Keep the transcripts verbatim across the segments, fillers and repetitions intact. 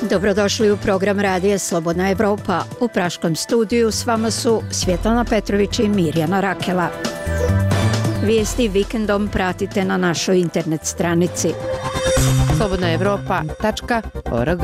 Dobrodošli u program Radija Slobodna Evropa. U praškom studiju s vama su Svjetlana Petrović i Mirjana Rakela. Vijesti vikendom pratite na našoj internet stranici slobodna evropa tačka org.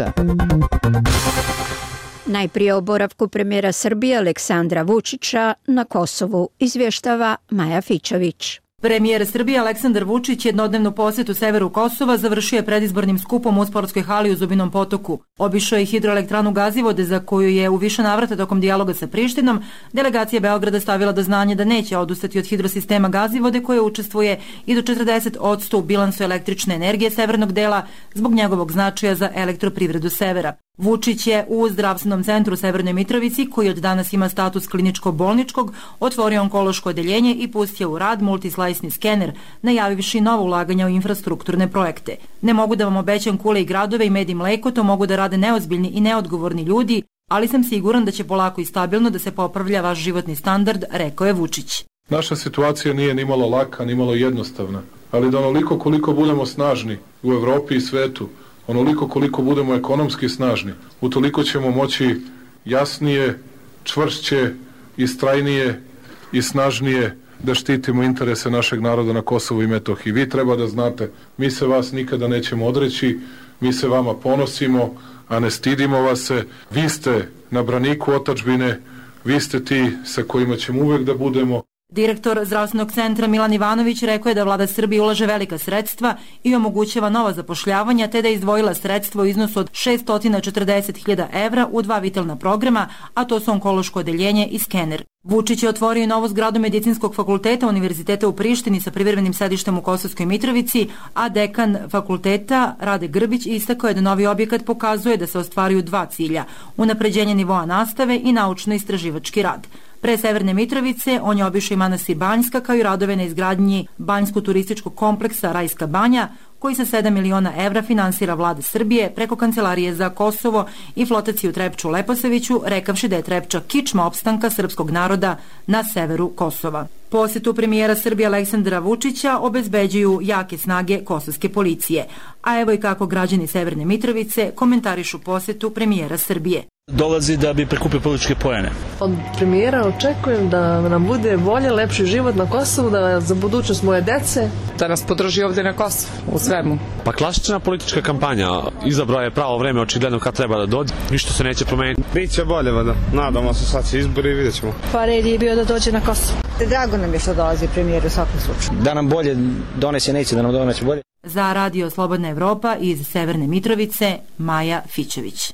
Najprije o boravku premijera Srbije Aleksandra Vučića na Kosovu izvještava Maja Fićović. Premijer Srbije Aleksandar Vučić jednodnevnu posjetu severu Kosova završio je predizbornim skupom u sportskoj hali u Zubinom Potoku. Obišao je hidroelektranu Gazivode za koju je u više navrata tokom dijaloga sa Prištinom delegacija Beograda stavila do znanja da neće odustati od hidrosistema Gazivode koje učestvuje i do četrdeset posto u bilansu električne energije severnog dela zbog njegovog značaja za elektroprivredu severa. Vučić je u zdravstvenom centru u Severnoj Mitrovici, koji od danas ima status kliničko-bolničkog, otvorio onkološko odeljenje i pustio u rad multislajsni skener, najavivši novo ulaganja u infrastrukturne projekte. Ne mogu da vam obećam kule i gradove i med i mleko, to mogu da rade neozbiljni i neodgovorni ljudi, ali sam siguran da će polako i stabilno da se popravlja vaš životni standard, rekao je Vučić. Naša situacija nije ni malo laka, ni malo jednostavna, ali da onoliko koliko budemo snažni u Evropi i svetu, onoliko koliko budemo ekonomski snažni, utoliko ćemo moći jasnije, čvršće, istrajnije i snažnije da štitimo interese našeg naroda na Kosovu i Metohiji. Vi treba da znate, mi se vas nikada nećemo odreći, mi se vama ponosimo, a ne stidimo vas se. Vi ste na braniku otadžbine, vi ste ti sa kojima ćemo uvek da budemo. Direktor zdravstvenog centra Milan Ivanović rekao je da vlada Srbije ulaže velika sredstva i omogućava nova zapošljavanja, te da je izdvojila sredstva u iznosu od šesto četrdeset hiljada evra u dva vitalna programa, a to su onkološko odeljenje i skener. Vučić je otvorio i novu zgradu Medicinskog fakulteta Univerziteta u Prištini sa privremenim sedištem u Kosovskoj Mitrovici, a dekan fakulteta Rade Grbić istakao je da novi objekat pokazuje da se ostvaruju dva cilja: unapređenje nivoa nastave i naučno-istraživački rad. Pre Severne Mitrovice on je obišao i manastir Banjska, kao i radove na izgradnji banjsko-turističkog kompleksa Rajska banja, koji sa sedam miliona evra finansira vlada Srbije preko Kancelarije za Kosovo i flotaciju Trepču u Leposaviću, rekavši da je Trepča kičma opstanka srpskog naroda na severu Kosova. Posjetu premijera Srbije Aleksandra Vučića obezbeđuju jake snage kosovske policije. A evo i kako građani Severne Mitrovice komentarišu posjetu premijera Srbije. Dolazi da bi prikupio političke poene. Od premijera očekujem da nam bude bolje, lepši život na Kosovu, da za budućnost moje dece. Da nas podrži ovdje na Kosovu, u svemu. Pa klasična politička kampanja. Izabrao je pravo vreme, očigledno kad treba da dođe. Ništa se neće promeniti. Biće bolje, vada. Nadamo se, sad će izbori i vidjet ćemo. Pa red je bio da dođe na Kosovo. Drago nam je što dolazi premijer u svakom slučaju. Da nam bolje donese, neće da nam donese bolje. Za Radio Slobodna Evropa iz Severne Mitrovice, Maja Fićović.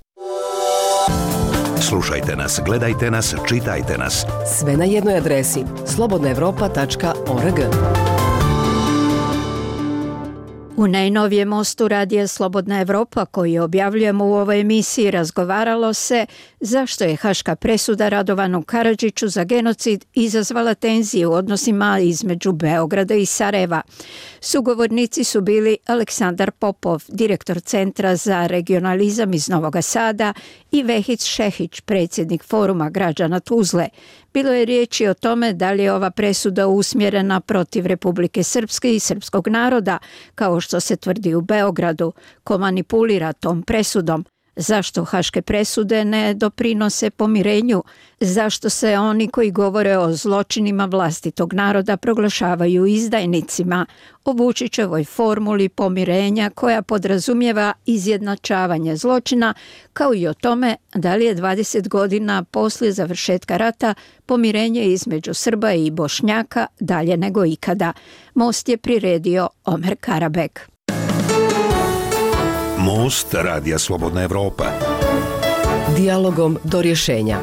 Slušajte nas, gledajte nas, čitajte nas. Sve na jednoj adresi slobodna evropa tačka org. U najnovijem mostu Radija Slobodna Evropa, koji objavljujemo u ovoj emisiji, razgovaralo se zašto je haška presuda Radovanu Karadžiću za genocid izazvala tenzije u odnosima između Beograda i Sarajeva. Sugovornici su bili Aleksandar Popov, direktor Centra za regionalizam iz Novog Sada, i Vehid Šehić, predsjednik Foruma građana Tuzle. Bilo je riječi o tome da li je ova presuda usmjerena protiv Republike Srpske i srpskog naroda, kao što se tvrdi u Beogradu, ko manipulira tom presudom. Zašto haške presude ne doprinose pomirenju? Zašto se oni koji govore o zločinima vlastitog naroda proglašavaju izdajnicima? O Vučićevoj formuli pomirenja koja podrazumijeva izjednačavanje zločina, kao i o tome da li je dvadeset godina poslije završetka rata pomirenje između Srba i Bošnjaka dalje nego ikada. Most je priredio Omer Karabek. Most Radija Slobodna Evropa. Dijalogom do rješenja.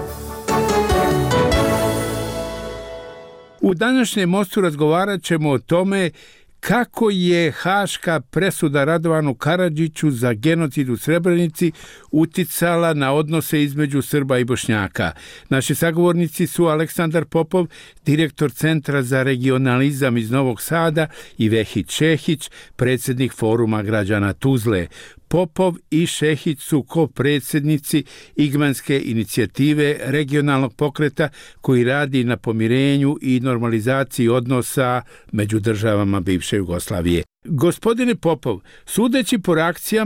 U današnjem mostu razgovarat ćemo o tome kako je haška presuda Radovanu Karadžiću za genocid u Srebrenici uticala na odnose između Srba i Bošnjaka. Naši sagovornici su Aleksandar Popov, direktor Centra za regionalizam iz Novog Sada, i Vehid Šehić, predsjednik Foruma građana Tuzle. Popov i Šehić su ko-predsjednici Igmanske inicijative regionalnog pokreta koji radi na pomirenju i normalizaciji odnosa među državama bivše Jugoslavije. Gospodine Popov, sudeći po reakcijama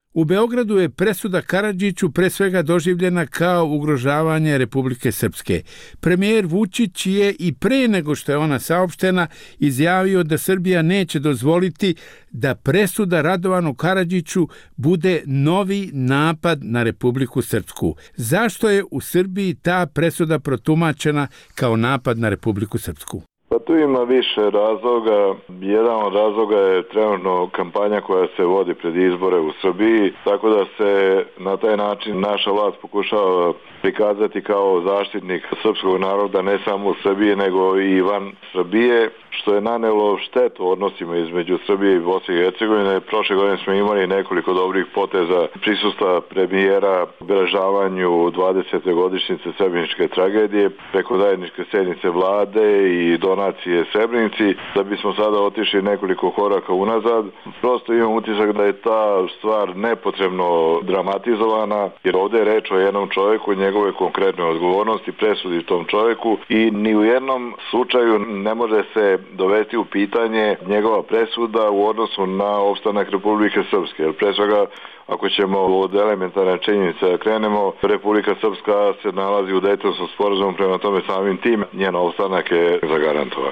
U Beogradu je presuda Karadžiću pre svega doživljena kao ugrožavanje Republike Srpske. Premijer Vučić je i pre nego što je ona saopštena izjavio da Srbija neće dozvoliti da presuda Radovanu Karadžiću bude novi napad na Republiku Srpsku. Zašto je u Srbiji ta presuda protumačena kao napad na Republiku Srpsku? Pa tu ima više razloga. Jedan od razloga je trenutno kampanja koja se vodi pred izbore u Srbiji, tako da se na taj način naša vlast pokušava prikazati kao zaštitnik srpskog naroda ne samo u Srbiji nego i van Srbije, što je nanelo štetu odnosima između Srbije i Bosne i Hercegovine. Prošle godine smo imali nekoliko dobrih poteza prisustva premijera u obeležavanju dvadesete godišnjice Srebreničke tragedije preko zajedničke sednice vlade i donacije Srebrenici, da bismo sada otišli nekoliko koraka unazad. Prosto imam utisak da je ta stvar nepotrebno dramatizovana, jer ovdje je reč o jednom čovjeku, njegove konkretne odgovornosti, presudi tom čovjeku i ni u jednom slučaju ne može se dovesti u pitanje njegova presuda u odnosu na opstanak Republike Srpske. Jer pre svega, ako ćemo od elementarne činjenice krenemo, Republika Srpska se nalazi u Dejtonskom sporazumu, prema tome samim tim njen opstanak je zagarantovan.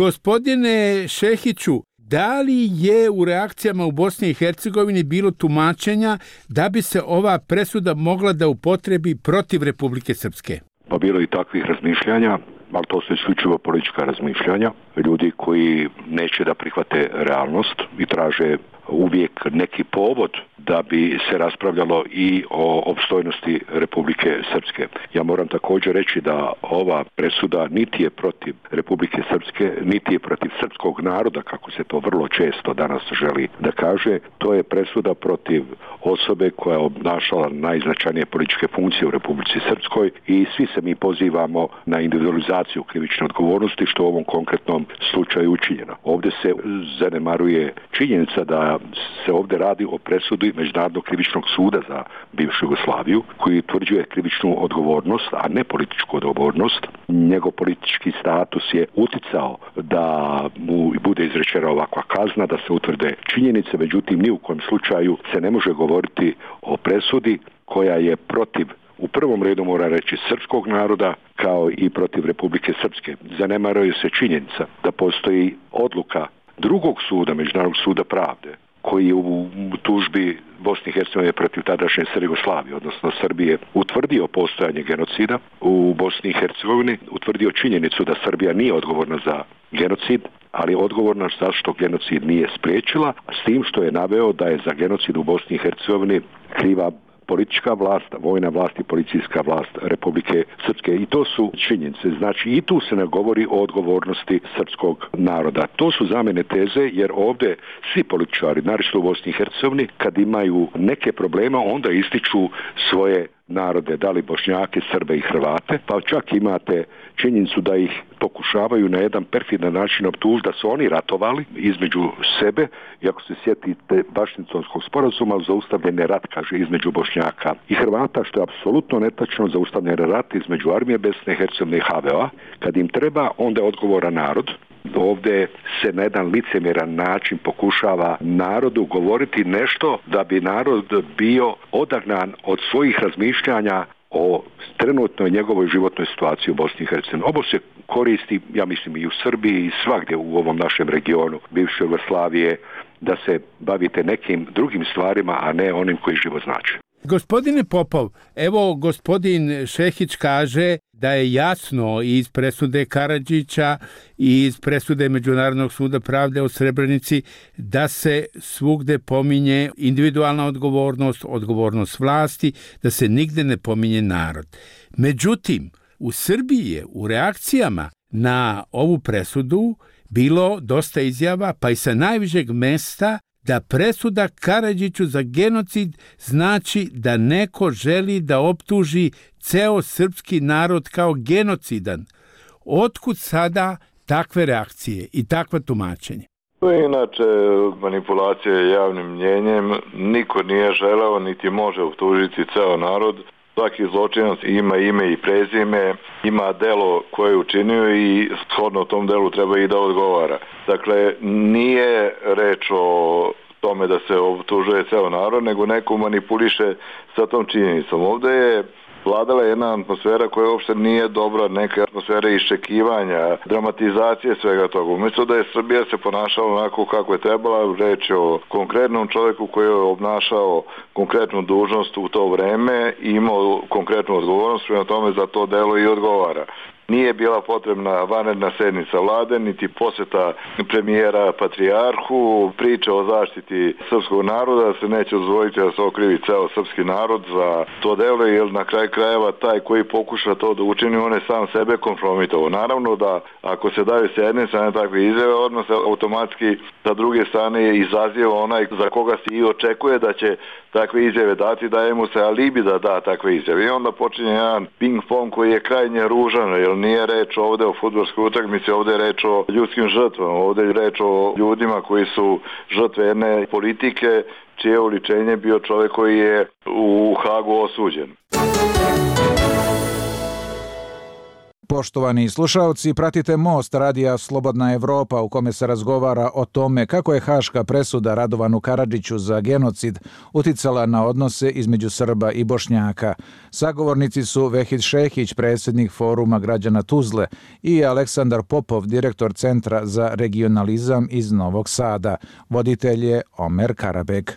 Gospodine Šehiću, da li je u reakcijama u Bosni i Hercegovini bilo tumačenja da bi se ova presuda mogla da upotrebi protiv Republike Srpske? Pa bilo i takvih razmišljanja, ali to su isključivo politička razmišljanja. Ljudi koji neće da prihvate realnost i traže uvijek neki povod da bi se raspravljalo i o opstojnosti Republike Srpske. Ja moram također reći da ova presuda niti je protiv Republike Srpske, niti je protiv srpskog naroda, kako se to vrlo često danas želi da kaže. To je presuda protiv osobe koja je obnašala najznačajnije političke funkcije u Republici Srpskoj i svi se mi pozivamo na individualizaciju krivične odgovornosti, što u ovom konkretnom slučaju učinjeno. Ovdje se zanemaruje činjenica da se ovdje radi o presudi Međunarodnog krivičnog suda za bivšu Jugoslaviju, koji utvrđuje krivičnu odgovornost, a ne političku odgovornost. Njegov politički status je uticao da mu bude izrečena ovakva kazna, da se utvrde činjenice, međutim ni u kojem slučaju se ne može govoriti o presudi koja je protiv, u prvom redu mora reći, srpskog naroda, kao i protiv Republike Srpske. Zanemaruje se činjenica da postoji odluka drugog suda, Međunarodnog suda pravde, koji je u tužbi Bosne i Hercegovine protiv tadašnje Jugoslavije, odnosno Srbije, utvrdio postojanje genocida u Bosni i Hercegovini, utvrdio činjenicu da Srbija nije odgovorna za genocid, ali je odgovorna zašto genocid nije spriječila, s tim što je naveo da je za genocid u Bosni i Hercegovini kriva politička vlast, vojna vlast i policijska vlast Republike Srpske. I to su činjenice. Znači i tu se ne govori o odgovornosti srpskog naroda. To su za mene teze, jer ovdje svi političari, naročito u Bosni i Hercegovini, kad imaju neke problema, onda ističu svoje narode, da li Bošnjake, Srbe i Hrvate, pa čak imate činjenicu da ih pokušavaju na jedan perfidan način optužiti da su oni ratovali između sebe, i ako se sjetite Vašingtonskog sporazuma, zaustavljen je rat, kaže, između Bošnjaka i Hrvata, što je apsolutno netačno. Zaustavljen je rat između armije Bosne i Hercegovine i ha ve o. Kad im treba, onda je odgovoran narod. Ovdje se na jedan licemjeran način pokušava narodu govoriti nešto da bi narod bio odagnan od svojih razmišljanja o trenutnoj njegovoj životnoj situaciji u Bosni i Hercegovini. Ovo se koristi, ja mislim, i u Srbiji i svagdje u ovom našem regionu bivše Jugoslavije, da se bavite nekim drugim stvarima, a ne onim koji život znači. Gospodine Popov, evo gospodin Šehić kaže da je jasno iz presude Karadžića i iz presude Međunarodnog suda pravde o Srebrenici da se svugde pominje individualna odgovornost, odgovornost vlasti, da se nigde ne pominje narod. Međutim, u Srbiji je u reakcijama na ovu presudu bilo dosta izjava, pa i sa najvišeg mesta, da presuda Karadžiću za genocid znači da neko želi da optuži ceo srpski narod kao genocidan. Otkud sada takve reakcije i takva tumačenje? To je inače manipulacija javnim mnjenjem. Niko nije želeo niti može optužiti ceo narod. Svaki zločinac ima ime i prezime, ima delo koje je učinio i shodno tom delu treba i da odgovara. Dakle, nije reč o tome da se optužuje ceo narod, nego neko manipuliše sa tom činjenicom. Ovde je vladala jedna atmosfera koja uopšte nije dobra, neka atmosfera iščekivanja, dramatizacije svega toga. Umjesto da je Srbija se ponašala onako kako je trebala, reč o konkretnom čovjeku koji je obnašao konkretnu dužnost u to vreme i imao konkretnu odgovornost, prema tome za to delo i odgovara. Nije bila potrebna vanredna sednica vlade, niti posjeta premijera patrijarhu, priče o zaštiti srpskog naroda, se neće dozvoliti da se okrivi ceo srpski narod za to delo, jer na kraj krajeva taj koji pokuša to da učini, on je sam sebe kompromitovao. Naravno da ako se daju s jedne strane takve izjave, odmah se automatski sa druge strane izaziva onaj za koga se i očekuje da će takve izjave dati, daje mu se alibi da da takve izjave. I onda počinje jedan ping-pong koji je krajnje ružan, jer nije reč ovde o fudbalskoj utakmici, ovde je reč o ljudskim žrtvama, ovde je reč o ljudima koji su žrtve jedne politike, čije uličenje bio čovjek koji je u Hagu osuđen. Poštovani slušalci, pratite Most radija Slobodna Evropa u kome se razgovara o tome kako je haška presuda Radovanu Karadžiću za genocid uticala na odnose između Srba i Bošnjaka. Sagovornici su Vehid Šehić, predsjednik Foruma građana Tuzle, i Aleksandar Popov, direktor Centra za regionalizam iz Novog Sada. Voditelj je Omer Karabek.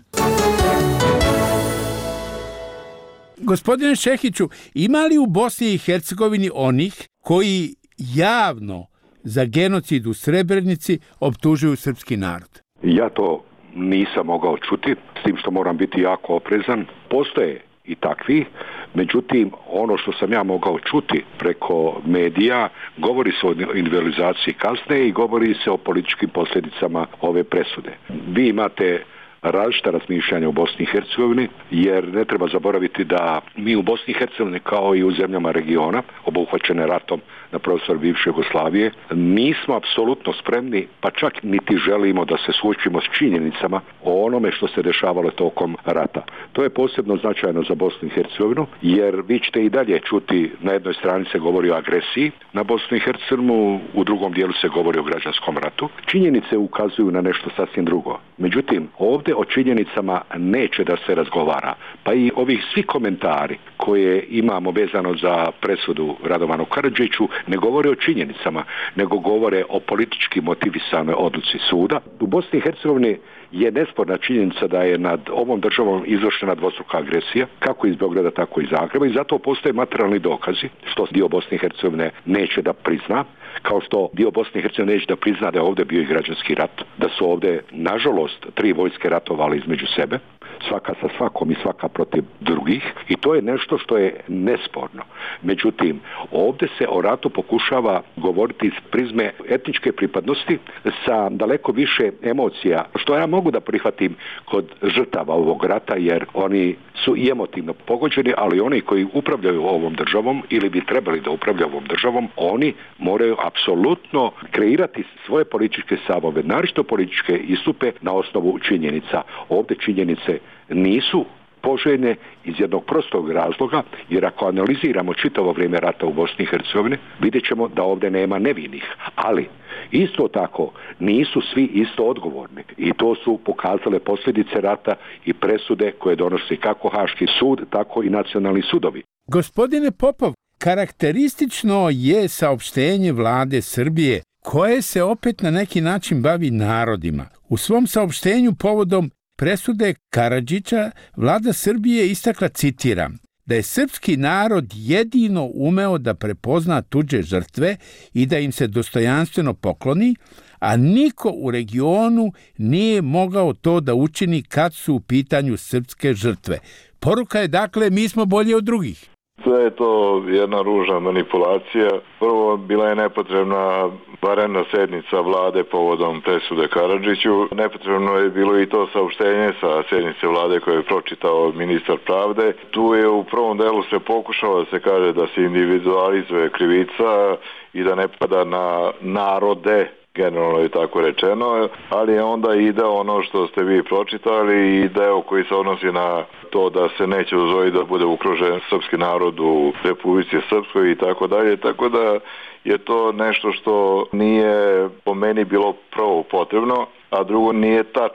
Gospodine Šehiću, ima li u Bosni i Hercegovini onih koji javno za genocid u Srebrenici optužuju srpski narod? Ja to nisam mogao čuti, s tim što moram biti jako oprezan. Postoje i takvi, međutim, ono što sam ja mogao čuti preko medija, govori se o individualizaciji kazne i govori se o političkim posljedicama ove presude. Vi imate različita razmišljanja u Bosni i Hercegovini, jer ne treba zaboraviti da mi u Bosni i Hercegovini, kao i u zemljama regiona obuhvaćene ratom na prostoru bivše Jugoslavije, nismo apsolutno spremni, pa čak niti želimo da se suočimo s činjenicama o onome što se dešavalo tokom rata. To je posebno značajno za Bosnu i Hercegovinu, jer vi ćete i dalje čuti, na jednoj strani se govori o agresiji na Bosnu i Hercegovinu, u drugom dijelu se govori o građanskom ratu. Činjenice ukazuju na nešto sasvim drugo. Međutim, ovdje o činjenicama neće da se razgovara. Pa i ovih svi komentari koje imamo vezano za presudu Radovanu Karadžiću ne govore o činjenicama, nego govore o politički motivisanoj odluci suda. U Bosni i Hercegovini je nesporna činjenica da je nad ovom državom izvršena dvostruka agresija, kako iz Beograda, tako i Zagreba, i zato postoje materijalni dokazi, što dio Bosne i Hercegovine neće da prizna, kao što dio Bosne i Hercegovine neće da prizna da je ovdje bio i građanski rat, da su ovdje, nažalost, tri vojske ratovali između sebe, svaka sa svakom i svaka protiv drugih, i to je nešto što je nesporno. Međutim, ovdje se o ratu pokušava govoriti iz prizme etničke pripadnosti sa daleko više emocija, što ja mogu da prihvatim kod žrtava ovog rata, jer oni su i emotivno pogođeni, ali oni koji upravljaju ovom državom ili bi trebali da upravljaju ovom državom, oni moraju apsolutno kreirati svoje političke stavove, naročito političke istupe na osnovu činjenica. Ovdje činjenice nisu poželjne iz jednog prostog razloga, jer ako analiziramo čitavo vrijeme rata u Bosni i Hercegovini, vidjet ćemo da ovdje nema nevinih. Ali isto tako nisu svi isto odgovorni, i to su pokazale posljedice rata i presude koje donosi kako Haški sud, tako i nacionalni sudovi. Gospodine Popov, karakteristično je saopštenje vlade Srbije, koje se opet na neki način bavi narodima. U svom saopštenju povodom presude Karadžića vlada Srbije istakla, citiram, da je srpski narod jedino umeo da prepozna tuđe žrtve i da im se dostojanstveno pokloni, a niko u regionu nije mogao to da učini kad su u pitanju srpske žrtve. Poruka je dakle, mi smo bolji od drugih. Sve je to jedna ružna manipulacija. Prvo, bila je nepotrebna vanredna sednica vlade povodom presude Karadžiću. Nepotrebno je bilo i to saopštenje sa sednice vlade koje je pročitao ministar pravde. Tu je u prvom delu se pokušalo da se kaže da se individualizuje krivica i da ne pada na narode, generalno je tako rečeno, ali onda ide ono što ste vi pročitali i deo koji se odnosi na to da se neće dozvoliti da bude ukružen srpski narod u Republici Srpskoj i tako dalje, tako da je to nešto što nije po meni bilo prvo potrebno, a drugo nije tačno.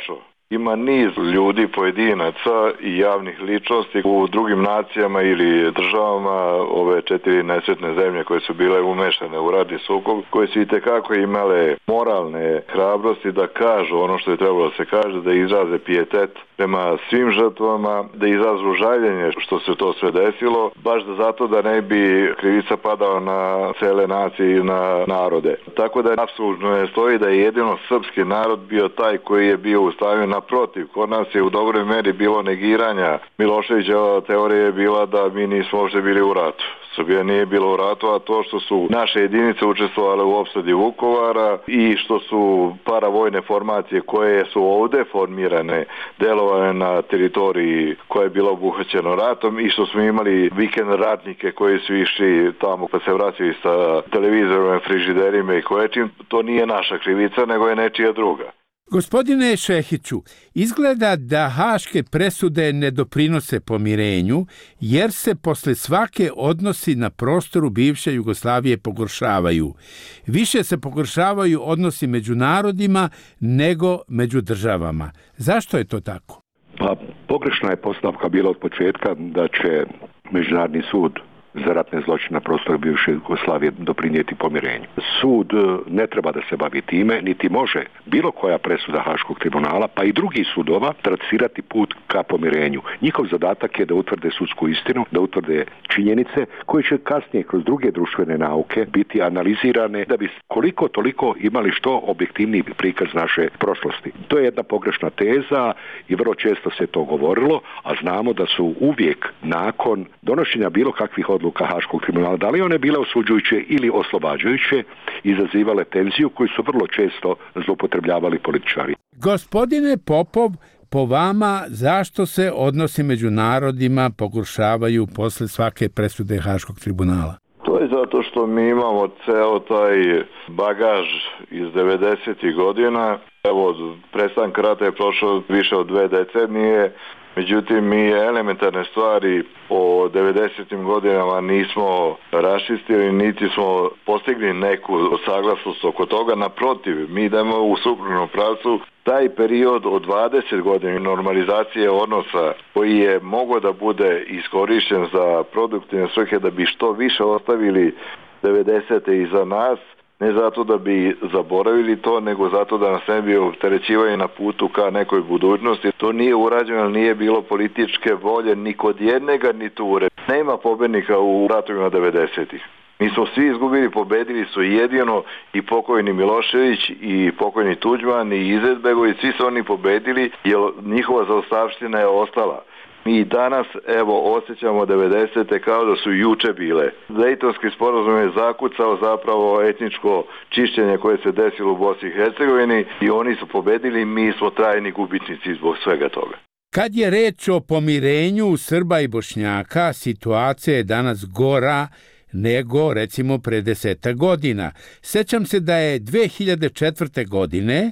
Ima niz ljudi, pojedinaca i javnih ličnosti u drugim nacijama ili državama, ove četiri nesretne zemlje koje su bile umešane u ratni sukob, koje su itekako imale moralne hrabrosti da kažu ono što je trebalo da se kaže, da izraze pijetet prema svim žrtvama, da izrazu žaljenje što se to sve desilo, baš da zato da ne bi krivica padala na cele nacije i na narode. Tako da apsolutno ne stoji da je jedino srpski narod bio taj koji je bio ustavljen. Naprotiv, kod nas je u dobroj meri bilo negiranja. Miloševićeva teorija je bila da mi nismo uopšte bili u ratu. Srbija nije bila u ratu, a to što su naše jedinice učestvovale u opsadi Vukovara i što su paravojne formacije koje su ovde formirane, delovane na teritoriji koja je bila obuhvaćena ratom i što smo imali vikend ratnike koji su išli tamo pa se vraćaju sa televizorom, frižiderima i koječim, to nije naša krivica, nego je nečija druga. Gospodine Šehiću, izgleda da haške presude ne doprinose pomirenju, jer se posle svake odnosi na prostoru bivše Jugoslavije pogoršavaju. Više se pogoršavaju odnosi među narodima nego među državama. Zašto je to tako? Pa pogrešna je postavka bila od početka da će Međunarodni sud za ratne zločine na prostoru bivše Jugoslavije doprinijeti pomirenju. Sud ne treba da se bavi time, niti može bilo koja presuda Haškog tribunala, pa i drugih sudova, tracirati put ka pomirenju. Njihov zadatak je da utvrde sudsku istinu, da utvrde činjenice koje će kasnije kroz druge društvene nauke biti analizirane da bi koliko toliko imali što objektivniji prikaz naše prošlosti. To je jedna pogrešna teza i vrlo često se to govorilo, a znamo da su uvijek nakon donošenja bilo kakvih odluka Haškog tribunala, da li one bile osuđujuće ili oslobađajuće, izazivale tenziju koju su vrlo često zloupotrebljavali političari. Gospodine Popov, po vama zašto se odnosi među narodima pogoršavaju posle svake presude Haškog tribunala? To je zato što mi imamo ceo taj bagaž iz devedesetih godina. Evo, od prestanka rata je prošlo više od dve decenije. Međutim, mi elementarne stvari o devedesetim godinama nismo raščistili, niti smo postigli neku saglasnost oko toga. Naprotiv, mi idemo u suprotnom pravcu. Taj period od dvadeset godina normalizacije odnosa koji je mogao da bude iskorišćen za produktivne svrhe da bi što više ostavili devedesete iza nas, ne zato da bi zaboravili to, nego zato da nas ne bi opterećivali na putu ka nekoj budućnosti. To nije urađeno, nije bilo političke volje ni kod jednega, ni ture. Nema pobednika u ratovima devedesetih. Mi smo svi izgubili, pobedili su jedino i pokojni Milošević i pokojni Tuđman i Izetbegović, svi su oni pobedili jer njihova zaostavština je ostala. Mi danas, evo, osjećamo devedesete kao da su juče bile. Dejtonski sporazum je zakucao zapravo etničko čišćenje koje se desilo u Bosni i Hercegovini i oni su pobedili, mi smo trajni gubitnici zbog svega toga. Kad je reč o pomirenju Srba i Bošnjaka, situacija je danas gora nego recimo pre deseta godina. Sećam se da je dve hiljade četvrte. godine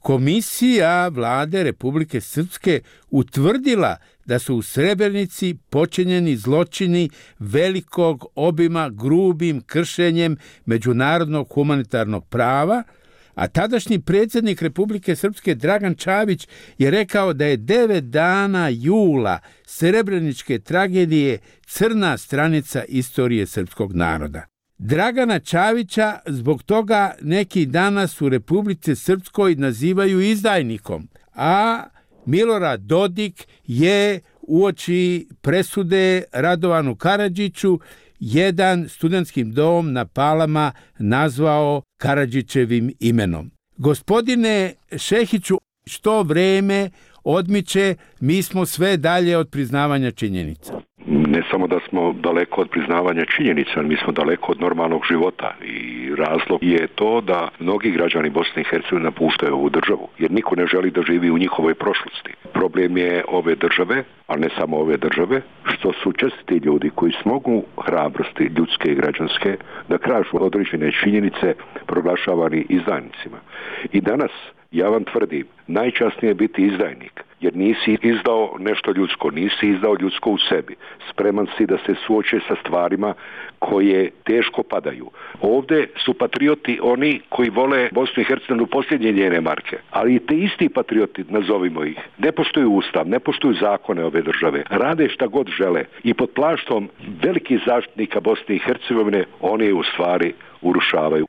Komisija Vlade Republike Srpske utvrdila da su u Srebrenici počinjeni zločini velikog obima grubim kršenjem međunarodnog humanitarnog prava, a tadašnji predsjednik Republike Srpske Dragan Čavić je rekao da je devet dana jula srebreničke tragedije crna stranica istorije srpskog naroda. Dragana Čavića zbog toga neki danas u Republici Srpskoj nazivaju izdajnikom, a Milorad Dodik je uoči presude Radovanu Karadžiću jedan studentskim dom na Palama nazvao Karadžićevim imenom. Gospodine Šehiću, što vreme odmiče, mi smo sve dalje od priznavanja činjenica. Ne samo da smo daleko od priznavanja činjenica, mi smo daleko od normalnog života i razlog je to da mnogi građani Bosne i Hercegovine napuštaju ovu državu, jer niko ne želi da živi u njihovoj prošlosti. Problem je ove države, ali ne samo ove države, što su čestiti ljudi koji smogu hrabrosti ljudske i građanske da kažu određene činjenice proglašavani izdajnicima. I danas, ja vam tvrdim, najčasnije je biti izdajnik jer nisi izdao nešto ljudsko, nisi izdao ljudsko u sebi. Spreman si da se suoče sa stvarima koje teško padaju. Ovdje su patrioti oni koji vole Bosnu i Hercegovinu posljednje njene marke, ali i te isti patrioti, nazovimo ih, ne poštuju ustav, ne poštuju zakone ove države, rade šta god žele i pod plaštom velikih zaštitnika Bosne i Hercegovine oni je u stvari urušavaju.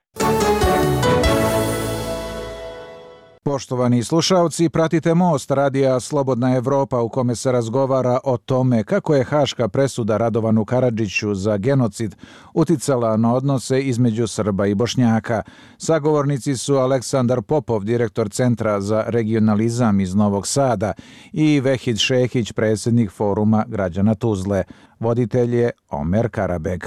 Poštovani slušalci, pratite Most radija Slobodna Evropa u kome se razgovara o tome kako je haška presuda Radovanu Karadžiću za genocid uticala na odnose između Srba i Bošnjaka. Sagovornici su Aleksandar Popov, direktor Centra za regionalizam iz Novog Sada, i Vehid Šehić, predsjednik Foruma građana Tuzle. Voditelj je Omer Karabeg.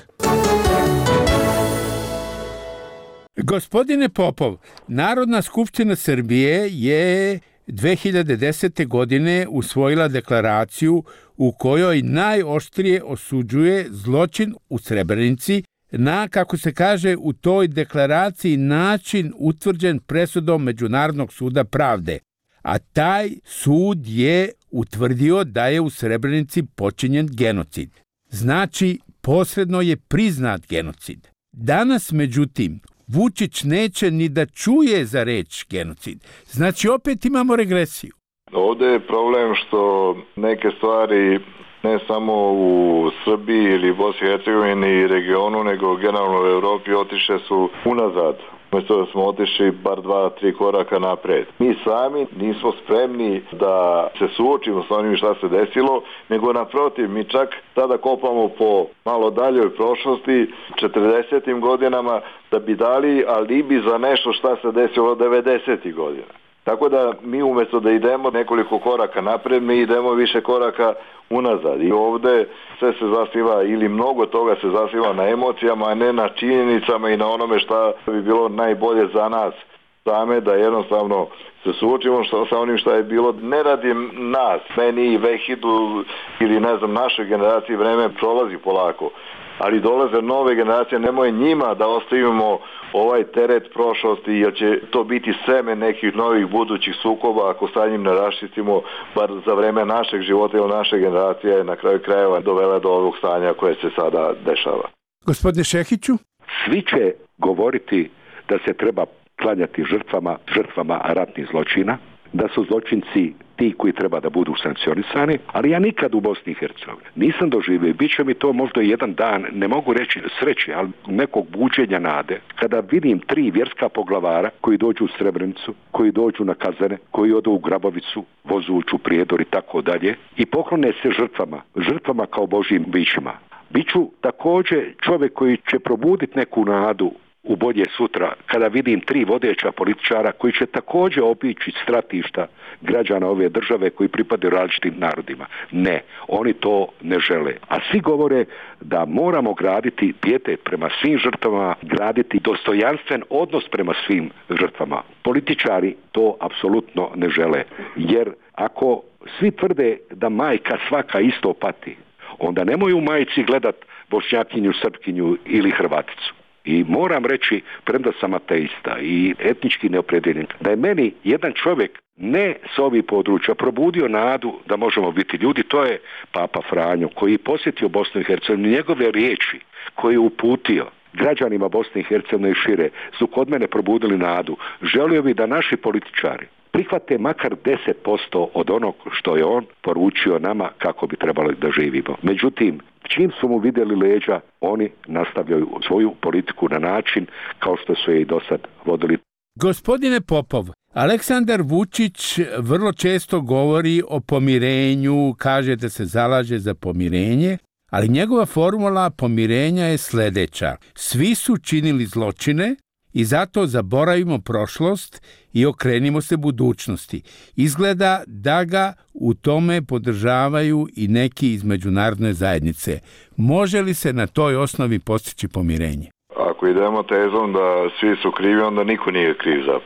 Gospodine Popov, Narodna skupština Srbije je dve hiljade desete. godine usvojila deklaraciju u kojoj najoštrije osuđuje zločin u Srebrenici na, kako se kaže u toj deklaraciji, način utvrđen presudom Međunarodnog suda pravde. A taj sud je utvrdio da je u Srebrenici počinjen genocid. Znači, posredno je priznat genocid. Danas, međutim, Vučić neće ni da čuje za reč genocid. Znači, opet imamo regresiju. Ovdje je problem što neke stvari ne samo u Srbiji ili Bosni i Hercegovini i regionu, nego generalno u Europi otiše su unazad. Umjesto da smo otišli bar dva, tri koraka napred. Mi sami nismo spremni da se suočimo s onim šta se desilo, nego naprotiv, mi čak tada kopamo po malo daljoj prošlosti, četrdesetim godinama, da bi dali alibi za nešto šta se desilo devedesetih godina. Tako da mi umjesto da idemo nekoliko koraka napred, mi idemo više koraka unazad. I ovdje sve se zasniva, ili mnogo toga se zasniva na emocijama, a ne na činjenicama i na onome šta bi bilo najbolje za nas same, da jednostavno se suočimo što, sa onim što je bilo. Ne radi nas, meni i Vehidu ili ne znam našoj generaciji, vreme prolazi polako, ali dolaze nove generacije, nemoj njima da ostavimo ovaj teret prošlosti, jer će to biti seme nekih novih budućih sukoba ako sa njim ne raščistimo, bar za vreme našeg života ili naše generacije je na kraju krajeva dovela do ovog stanja koje se sada dešava. Gospodine Šehiću? Svi će govoriti da se treba klanjati žrtvama, žrtvama ratnih zločina, da su zločinci ti koji treba da budu sankcionisani, ali ja nikad u Bosni i Hercegovini nisam doživio, i bit će mi to možda jedan dan, ne mogu reći sreće, ali nekog buđenja nade, kada vidim tri vjerska poglavara koji dođu u Srebrenicu, koji dođu na Kazane, koji odu u Grabovicu, Vozuću, Prijedor i tako dalje, i poklone se žrtvama, žrtvama kao Božjim bićima. Biću također čovjek koji će probuditi neku nadu u bolje sutra, kada vidim tri vodeća političara koji će također obići stratišta građana ove države koji pripadaju različitim narodima. Ne, oni to ne žele. A svi govore da moramo graditi pijetet prema svim žrtvama, graditi dostojanstven odnos prema svim žrtvama. Političari to apsolutno ne žele, jer ako svi tvrde da majka svaka isto pati, onda nemoj u majici gledat Bošnjakinju, Srpkinju ili Hrvaticu. I moram reći, premda sam ateista i etnički neopredjeljen, da je meni jedan čovjek ne s ovih područja probudio nadu da možemo biti ljudi, to je Papa Franjo, koji je posjetio Bosnu i Hercegovinu. Njegove riječi koje je uputio građanima Bosne i Hercegovine i šire su kod mene probudili nadu. Želio bi da naši političari prihvate makar deset posto od onog što je on poručio nama kako bi trebali da živimo. Međutim, čim su mu vidjeli leđa, oni nastavljaju svoju politiku na način kao što su je i do sad vodili. Gospodine Popov, Aleksandar Vučić vrlo često govori o pomirenju, kaže da se zalaže za pomirenje, ali njegova formula pomirenja je sljedeća. Svi su činili zločine i zato zaboravimo prošlost i okrenimo se budućnosti. Izgleda da ga u tome podržavaju i neki iz međunarodne zajednice. Može li se na toj osnovi postići pomirenje? Ako idemo tezom da svi su krivi, onda niko nije kriv zapravo.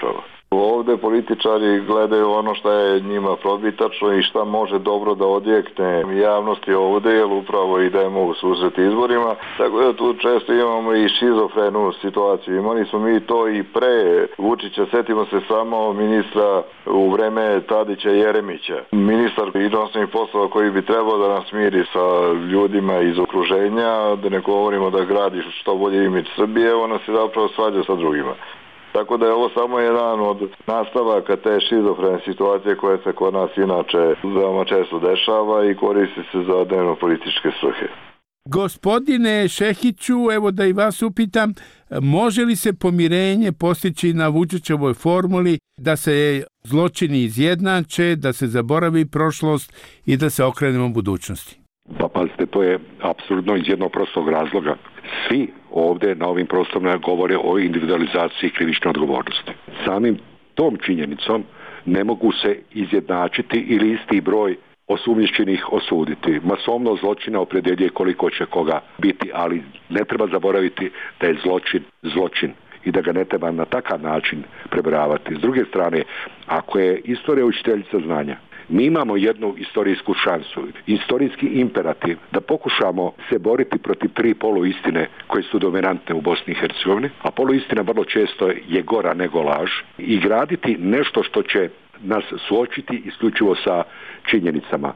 Ovde političari gledaju ono što je njima probitačno i šta može dobro da odjekne javnosti ovde, jer upravo idemo u susret izborima. Tako da tu često imamo i šizofrenu situaciju. Imali smo mi to i pre Vučića, setimo se samo ministra u vreme Tadića i Jeremića. Ministar inostranih poslova koji bi trebao da nas miri sa ljudima iz okruženja, da ne govorimo da gradi što bolje imidž Srbije, ona se zapravo svađa sa drugima. Tako da je ovo samo jedan od nastavaka te šizofrene situacije koja se kod nas inače veoma često dešava i koristi se za dnevno političke svrhe. Gospodine Šehiću, evo da i vas upitam, može li se pomirenje postići na Vučićevoj formuli da se zločini izjednače, da se zaboravi prošlost i da se okrenemo budućnosti? Pa pazite, to je apsurdno iz jednog prostog razloga. Svi ovdje na ovim prostorima govore o individualizaciji krivične odgovornosti. Samim tom činjenicom ne mogu se izjednačiti ili isti broj osumnjičenih osuditi. Masovno zločina opredeljuje koliko će koga biti, ali ne treba zaboraviti da je zločin zločin i da ga ne treba na takav način prebrojavati. S druge strane, ako je istorija učiteljica znanja, mi imamo jednu istorijsku šansu, istorijski imperativ da pokušamo se boriti protiv tri poluistine koje su dominantne u Bosni i Hercegovini, a poluistina vrlo često je gora nego laž, i graditi nešto što će nas suočiti isključivo sa činjenicama.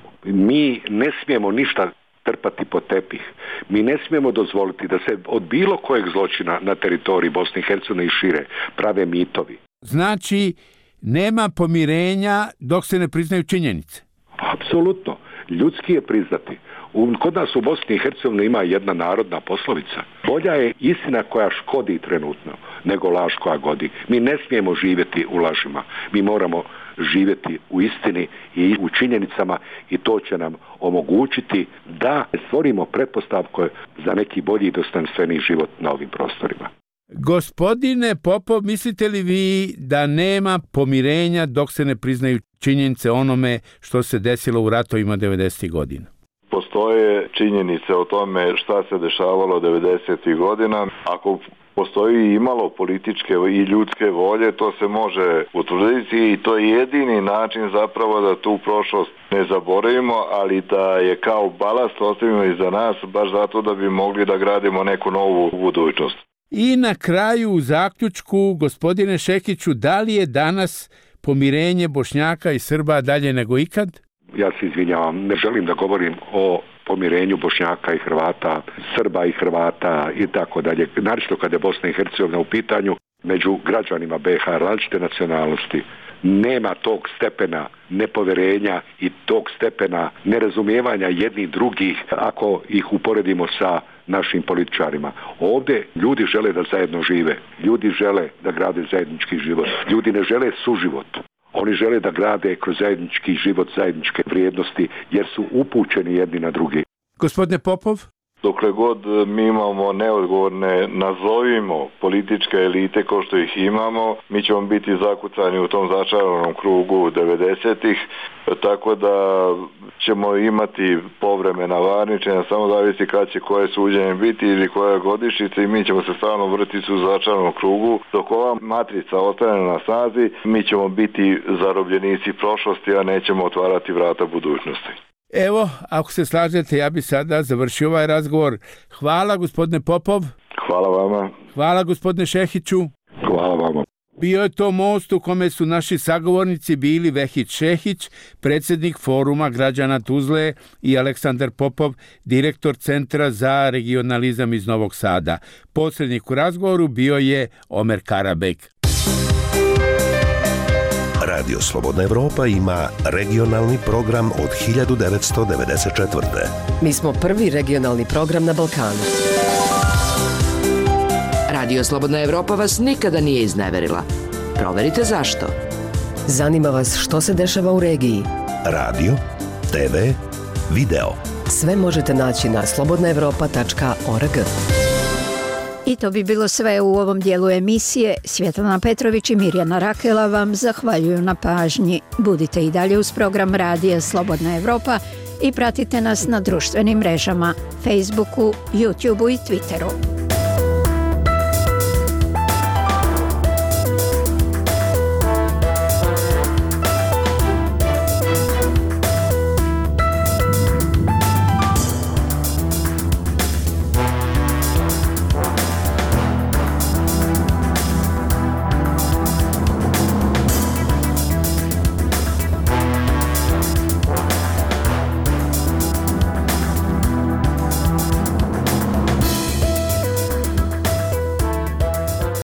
Mi ne smijemo ništa trpati pod tepih. Mi ne smijemo dozvoliti da se od bilo kojeg zločina na teritoriji Bosne i Hercegovine i šire prave mitovi. Znači, nema pomirenja dok se ne priznaju činjenice? Apsolutno. Ljudski je priznati. Kod nas u Bosni i Hercegovini ima jedna narodna poslovica. Bolja je istina koja škodi trenutno nego laž koja godi. Mi ne smijemo živjeti u lažima. Mi moramo živjeti u istini i u činjenicama i to će nam omogućiti da stvorimo pretpostavke za neki bolji i dostojanstveniji život na ovim prostorima. Gospodine Popov, mislite li vi da nema pomirenja dok se ne priznaju činjenice onome što se desilo u ratovima devedesetih godina? Postoje činjenice o tome šta se dešavalo devedesetih godina. Ako postoji imalo političke i ljudske volje, to se može utvrditi i to je jedini način zapravo da tu prošlost ne zaboravimo, ali da je kao balast ostavimo iza nas, baš zato da bi mogli da gradimo neku novu budućnost. I na kraju u zaključku, gospodine Šekiću, da li je danas pomirenje Bošnjaka i Srba dalje nego ikad? Ja se izvinjavam, ne želim da govorim o pomirenju Bošnjaka i Hrvata, Srba i Hrvata i tako dalje. Naročito kada je Bosna i Hercegovina u pitanju, među građanima be ha različite nacionalnosti nema tog stepena nepoverenja i tog stepena nerazumijevanja jednih drugih ako ih uporedimo sa našim političarima. Ovdje ljudi žele da zajedno žive, ljudi žele da grade zajednički život, ljudi ne žele suživot. Oni žele da grade kroz zajednički život, zajedničke vrijednosti, jer su upućeni jedni na drugi. Gospodine Popov? Dokle god mi imamo neodgovorne, nazovimo, političke elite kao što ih imamo, mi ćemo biti zakucani u tom začaranom krugu devedesetih, tako da ćemo imati povremena varničenja, samo zavisi kad će koje suđenje biti ili koja godišnjica i mi ćemo se stalno vrtiti u začaranom krugu. Dok ova matrica ostane na snazi, mi ćemo biti zarobljenici prošlosti, a nećemo otvarati vrata budućnosti. Evo, ako se slažete, ja bi sada završio ovaj razgovor. Hvala, gospodine Popov. Hvala vama. Hvala, gospodine Šehiću. Hvala vama. Bio je to most u kome su naši sagovornici bili Vehid Šehić, predsjednik Foruma građana Tuzle, i Aleksandar Popov, direktor Centra za regionalizam iz Novog Sada. Posrednik u razgovoru bio je Omer Karabek. Radio Slobodna Evropa ima regionalni program od hiljadu devetsto devedeset četvrte. Mi smo prvi regionalni program na Balkanu. Radio Slobodna Evropa vas nikada nije izneverila. Proverite zašto. Zanima vas što se dešava u regiji. Radio, te ve, video. Sve možete naći na slobodna evropa tačka org. I to bi bilo sve u ovom dijelu emisije. Svjetlana Petrović i Mirjana Rakela vam zahvaljuju na pažnji. Budite i dalje uz program Radija Slobodna Evropa i pratite nas na društvenim mrežama, Facebooku, YouTubeu i Twitteru.